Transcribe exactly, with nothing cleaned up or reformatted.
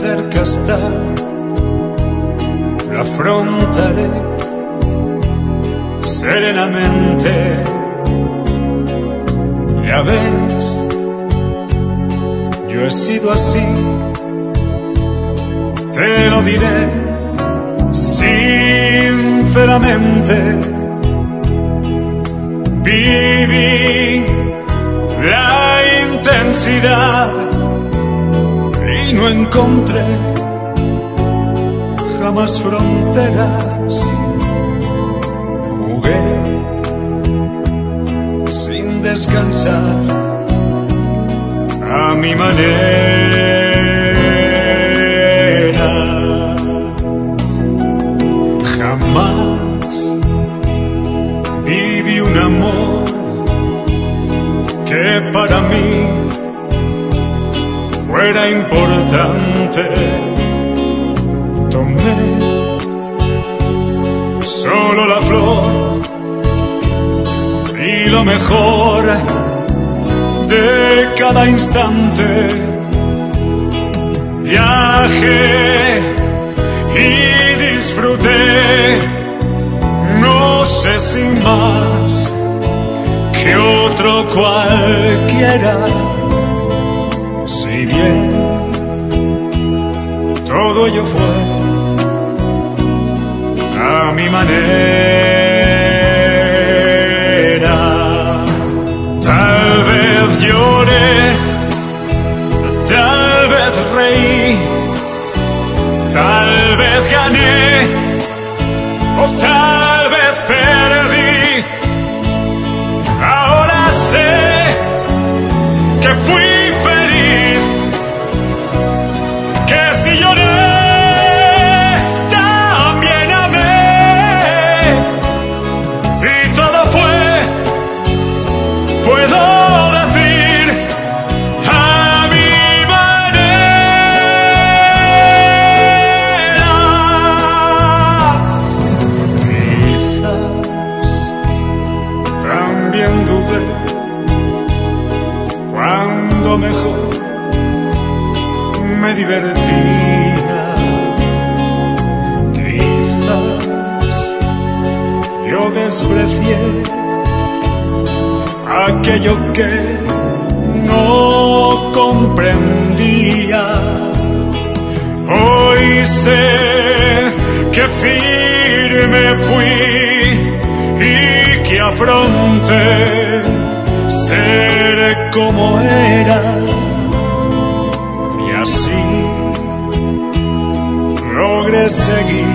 cerca está, la afrontaré serenamente. Ya ves, yo he sido así, te lo diré sinceramente. Viví la intensidad y no encontré jamás fronteras. Jugué sin descansar a mi manera. Jamás viví un amor que para mí fuera importante. Tomé solo la flor y lo mejor de cada instante. Viajé y disfruté, no sé si más que otro cualquiera. Si bien todo ello fue a mi manera. Tal vez lloré, tal vez reí, tal vez gané o tal vez perdí. Ahora sé que fui feliz, que si lloré también amé, y todo fue, puedo decir, a mi manera. Quizás también dudé cuando mejor me divertía. Quizás yo desprecié aquello que no comprendía. Hoy sé que firme fui y que afronté ser como era, y así logré seguir